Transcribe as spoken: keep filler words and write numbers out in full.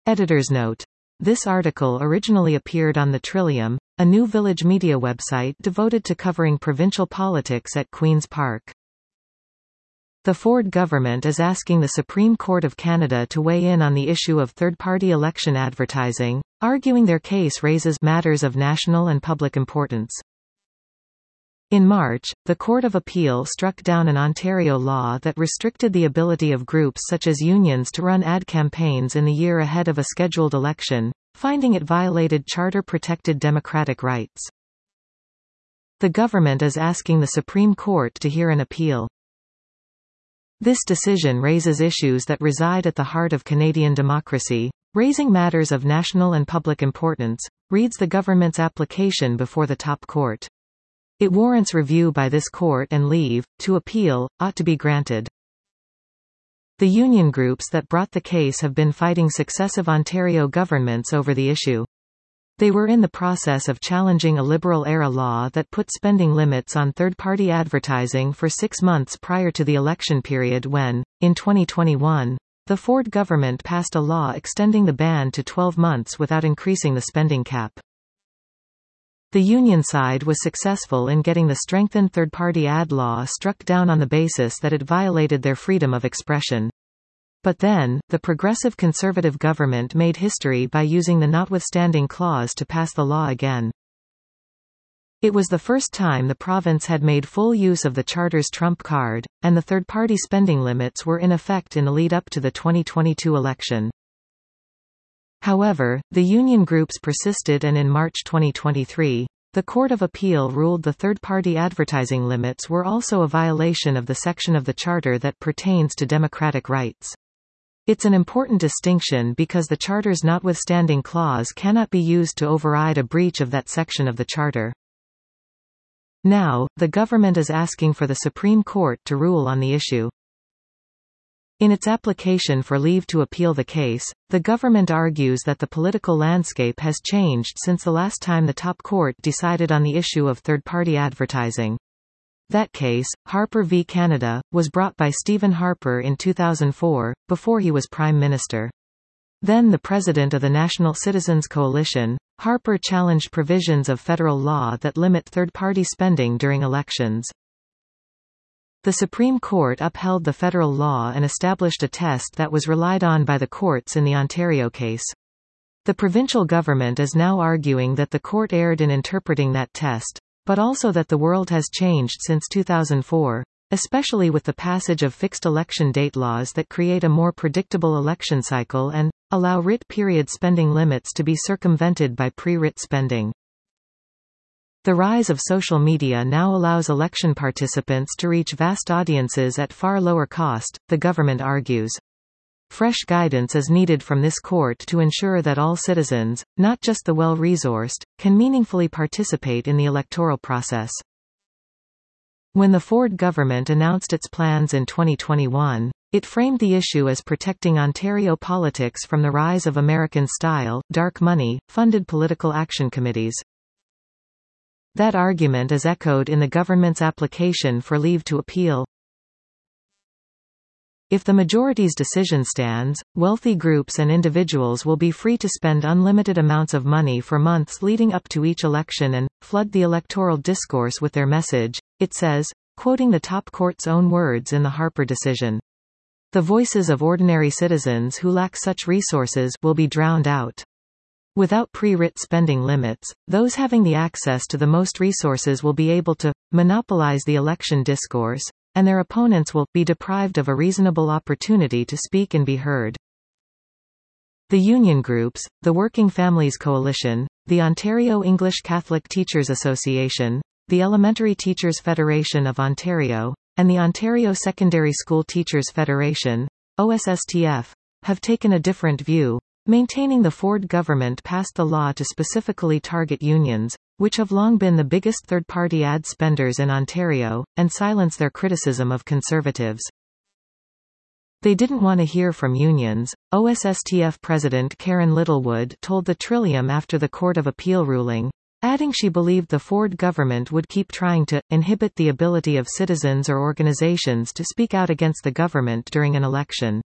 Editor's note. This article originally appeared on the Trillium, a New Village media website devoted to covering provincial politics at Queen's Park. The Ford government is asking the Supreme Court of Canada to weigh in on the issue of third-party election advertising, arguing their case raises matters of national and public importance. In March, the Court of Appeal struck down an Ontario law that restricted the ability of groups such as unions to run ad campaigns in the year ahead of a scheduled election, finding it violated charter-protected democratic rights. The government is asking the Supreme Court to hear an appeal. This decision raises issues that reside at the heart of Canadian democracy, raising matters of national and public importance, reads the government's application before the top court. It warrants review by this court and leave to appeal ought to be granted. The union groups that brought the case have been fighting successive Ontario governments over the issue. They were in the process of challenging a Liberal-era law that put spending limits on third-party advertising for six months prior to the election period when, in twenty twenty-one, the Ford government passed a law extending the ban to twelve months without increasing the spending cap. The union side was successful in getting the strengthened third-party ad law struck down on the basis that it violated their freedom of expression. But then, the Progressive Conservative government made history by using the notwithstanding clause to pass the law again. It was the first time the province had made full use of the Charter's trump card, and the third-party spending limits were in effect in the lead-up to the twenty twenty-two election. However, the union groups persisted, and in March twenty twenty-three, the Court of Appeal ruled the third-party advertising limits were also a violation of the section of the Charter that pertains to democratic rights. It's an important distinction because the Charter's notwithstanding clause cannot be used to override a breach of that section of the Charter. Now, the government is asking for the Supreme Court to rule on the issue. In its application for leave to appeal the case, the government argues that the political landscape has changed since the last time the top court decided on the issue of third-party advertising. That case, Harper v. Canada, was brought by Stephen Harper in two thousand four, before he was Prime Minister. Then the president of the National Citizens Coalition, Harper challenged provisions of federal law that limit third-party spending during elections. The Supreme Court upheld the federal law and established a test that was relied on by the courts in the Ontario case. The provincial government is now arguing that the court erred in interpreting that test, but also that the world has changed since two thousand four, especially with the passage of fixed election date laws that create a more predictable election cycle and allow writ period spending limits to be circumvented by pre-writ spending. The rise of social media now allows election participants to reach vast audiences at far lower cost, the government argues. Fresh guidance is needed from this court to ensure that all citizens, not just the well-resourced, can meaningfully participate in the electoral process. When the Ford government announced its plans in twenty twenty-one, it framed the issue as protecting Ontario politics from the rise of American-style, dark money-funded political action committees. That argument is echoed in the government's application for leave to appeal. If the majority's decision stands, wealthy groups and individuals will be free to spend unlimited amounts of money for months leading up to each election and flood the electoral discourse with their message, it says, quoting the top court's own words in the Harper decision. The voices of ordinary citizens who lack such resources will be drowned out. Without pre-writ spending limits, those having the access to the most resources will be able to monopolize the election discourse, and their opponents will be deprived of a reasonable opportunity to speak and be heard. The union groups, the Working Families Coalition, the Ontario English Catholic Teachers Association, the Elementary Teachers Federation of Ontario, and the Ontario Secondary School Teachers Federation, O S S T F, have taken a different view, maintaining the Ford government passed the law to specifically target unions, which have long been the biggest third-party ad spenders in Ontario, and silence their criticism of Conservatives. They didn't want to hear from unions, O S S T F President Karen Littlewood told the Trillium after the Court of Appeal ruling, adding she believed the Ford government would keep trying to inhibit the ability of citizens or organizations to speak out against the government during an election.